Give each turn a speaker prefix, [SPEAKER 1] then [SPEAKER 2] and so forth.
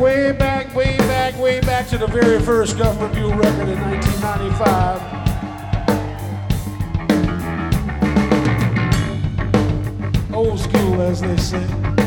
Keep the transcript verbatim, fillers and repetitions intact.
[SPEAKER 1] way back, way back, way back to the very first Government Mule record in nineteen ninety-five. Old school, as they say.